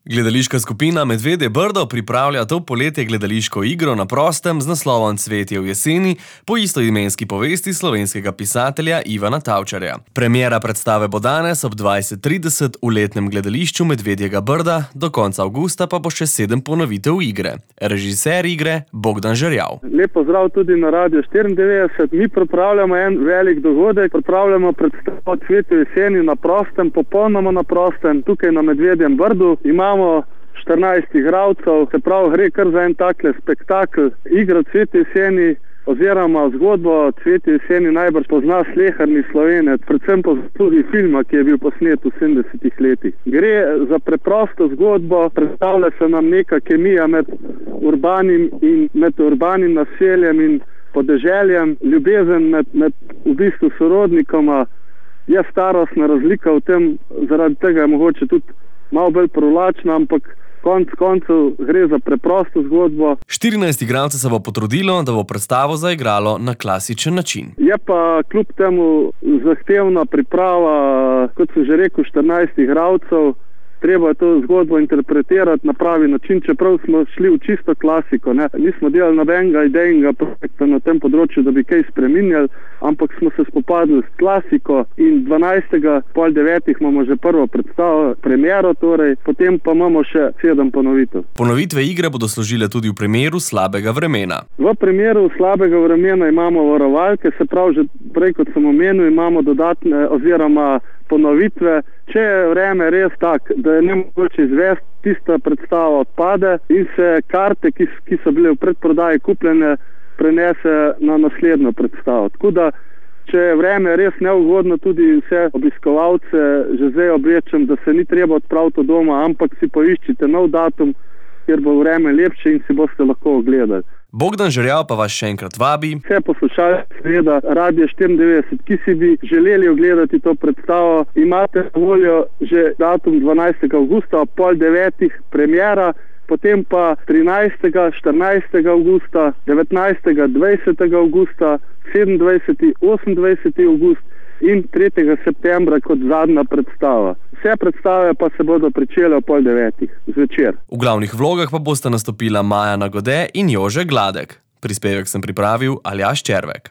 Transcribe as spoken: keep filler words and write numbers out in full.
Gledališka skupina Medvedje Brdo pripravlja to poletje gledališko igro na prostem z naslovom Cvetje v jeseni po istoimenski povesti slovenskega pisatelja Ivana Tavčarja. Premiera predstave bo danes ob dvajset trideset v letnem gledališču Medvedjega Brda, do konca avgusta pa bo še sedem ponovitev igre. Režiser igre Bogdan Žerjav. Lep pozdrav tudi na Radio štiriindevetdeset. Mi pripravljamo en velik dogodek, pripravljamo predstavo Cvetje v jeseni na prostem, popolnoma na prostem, tukaj na Medvedjem Brdu. Imamo štirinajst igralcev, se pravi, gre kar za en takle spektakel. Igra Cvetje jeseni oziroma zgodbo Cvetje jeseni najbrž pozna sleherni Slovenec, predvsem po zaslugi filma, ki je bil posnet v sedemdesetih letih. Gre za preprosto zgodbo, predstavlja se nam neka kemija med urbanim in med urbanim naseljem in podeželjem, ljubezen med, med v bistvu sorodnikoma. Je starostna razlika v tem, zaradi tega je mogoče tudi malo bolj privlačna, ampak konc koncev gre za preprosto zgodbo. štirinajst igralcev se bo potrudilo, da bo predstavo zaigralo na klasičen način. Je pa kljub temu zahtevna priprava, kot sem že rekel, štirinajst igralcev. Treba je to zgodbo interpretirati na pravi način, čeprav smo šli v čisto klasiko. Ne? Nismo delali nobenega idejnega projekta na tem področju, da bi kaj spreminjali, ampak smo se spopadli s klasiko in dvanajstega pol devetih imamo že prvo predstavo, premiero torej, potem pa imamo še sedem ponovitev. Ponovitve igre bodo služile tudi v primeru slabega vremena. V primeru slabega vremena imamo varovalke, se pravi, že prej kot sem omenil, imamo dodatne oziroma ponovitve. Če je vreme res tak, da je nemogoče izvesti, tista predstava odpade in se karte, ki, ki so bile v predprodaji kupljene, prenese na naslednjo predstavo. Tako da, če je vreme res neugodno, tudi vse obiskovalce že zdaj obveščam, da se ni treba odpraviti od doma, ampak si poiščite nov datum, kjer bo vreme lepše in si boste lahko ogledali. Bogdan Žerjav pa vas še enkrat vabi. Vse poslušalce seveda Radio štiriindevetdeset, ki si bi želeli ogledati to predstavo, imate na voljo že datum dvanajstega avgusta ob pol devetih premiera, potem pa trinajstega, štirinajstega avgusta, devetnajstega, dvajsetega avgusta, sedemindvajsetega, osemindvajsetega avgust in tretjega septembra kot zadnja predstava. Vse predstave pa se bodo pričele ob pol devetih zvečer. V glavnih vlogah pa bosta nastopila Maja Nagode in Jože Gladek. Prispevek sem pripravil Aljaž Červek.